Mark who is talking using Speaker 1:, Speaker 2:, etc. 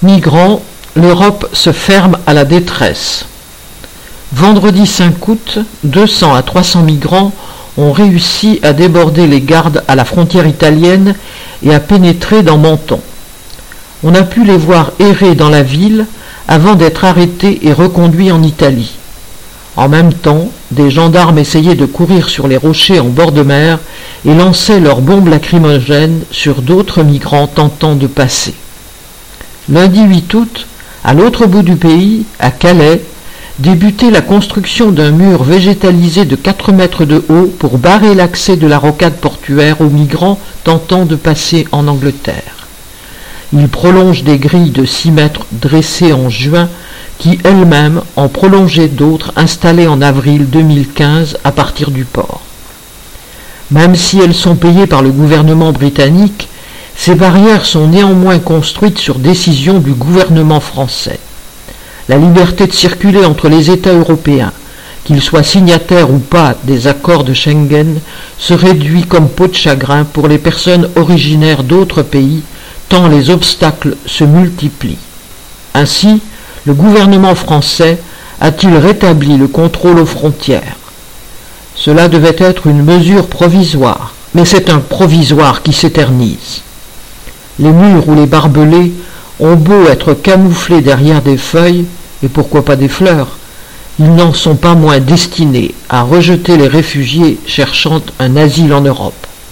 Speaker 1: Migrants, l'Europe se ferme à la détresse. Vendredi 5 août, 200 à 300 migrants ont réussi à déborder les gardes à la frontière italienne et à pénétrer dans Menton. On a pu les voir errer dans la ville avant d'être arrêtés et reconduits en Italie. En même temps, des gendarmes essayaient de courir sur les rochers en bord de mer et lançaient leurs bombes lacrymogènes sur d'autres migrants tentant de passer. Lundi 8 août, à l'autre bout du pays, à Calais, débutait la construction d'un mur végétalisé de 4 mètres de haut pour barrer l'accès de la rocade portuaire aux migrants tentant de passer en Angleterre. Il prolonge des grilles de 6 mètres dressées en juin qui elles-mêmes en prolongeaient d'autres installées en avril 2015 à partir du port. Même si elles sont payées par le gouvernement britannique, ces barrières sont néanmoins construites sur décision du gouvernement français. La liberté de circuler entre les États européens, qu'ils soient signataires ou pas des accords de Schengen, se réduit comme peau de chagrin pour les personnes originaires d'autres pays, tant les obstacles se multiplient. Ainsi, le gouvernement français a-t-il rétabli le contrôle aux frontières. Cela devait être une mesure provisoire, mais c'est un provisoire qui s'éternise. Les murs ou les barbelés ont beau être camouflés derrière des feuilles, et pourquoi pas des fleurs, ils n'en sont pas moins destinés à rejeter les réfugiés cherchant un asile en Europe.